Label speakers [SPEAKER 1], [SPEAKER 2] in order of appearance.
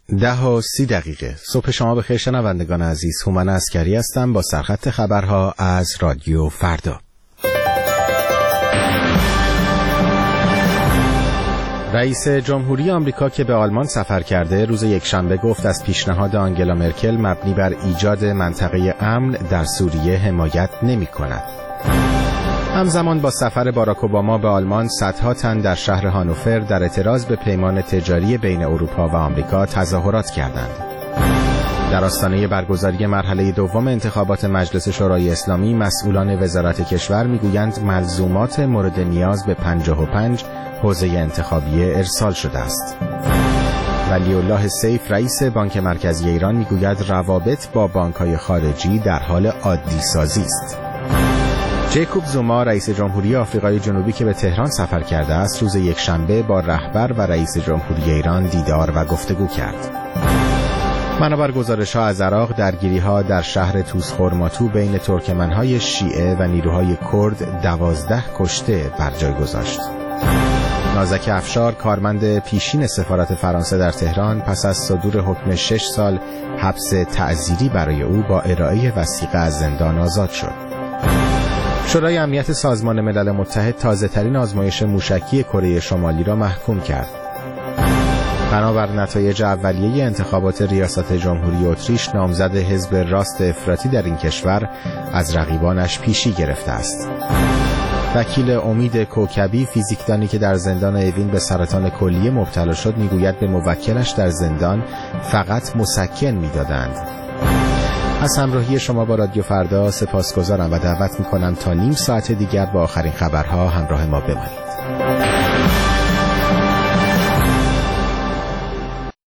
[SPEAKER 1] 10:30 صبح شما بخیر شنوندگان عزیز. هومن عسکری هستم با سرخط خبرها از رادیو فردا. رئیس جمهوری آمریکا که به آلمان سفر کرده روز یکشنبه گفت از پیشنهاد آنگلا مرکل مبنی بر ایجاد منطقه امن در سوریه حمایت نمی‌کند. همزمان با سفر باراک اوباما به آلمان صدها تن در شهر هانوفر در اعتراض به پیمان تجاری بین اروپا و آمریکا تظاهرات کردند. در آستانه برگزاری مرحله دوم انتخابات مجلس شورای اسلامی مسئولان وزارت کشور میگویند ملزومات مورد نیاز به 55 حوزه انتخابیه ارسال شده است. ولی الله سیف رئیس بانک مرکزی ایران میگوید روابط با بانک‌های خارجی در حال عادی سازی است. جیکوب زوما رئیس جمهوری آفریقای جنوبی که به تهران سفر کرده است روز یکشنبه با رهبر و رئیس جمهوری ایران دیدار و گفتگو کرد. بنابر گزارش‌ها از عراق درگیری‌ها در شهر توسخورماتو بین ترکمن‌های شیعه و نیروهای کرد 12 کشته بر جای گذاشت. نازک افشار کارمند پیشین سفارت فرانسه در تهران پس از صدور حکم 6 سال حبس تعزیری برای او با ارائه وثیقه از زندان آزاد شد. شورای امنیت سازمان ملل متحد تازه‌ترین آزمایش موشکی کره شمالی را محکوم کرد. بنابر نتایج اولیه انتخابات ریاست جمهوری اتریش نامزد حزب راست افراطی در این کشور از رقیبانش پیشی گرفته است. وکیل امید کوکبی فیزیکدانی که در زندان اوین به سرطان کلیه مبتلا شد میگوید به موکلش در زندان فقط مسکن میدادند. از همراهی شما با رادیو فردا سپاسگزارم و دعوت میکنم تا نیم ساعت دیگر با آخرین خبرها همراه ما بمانید.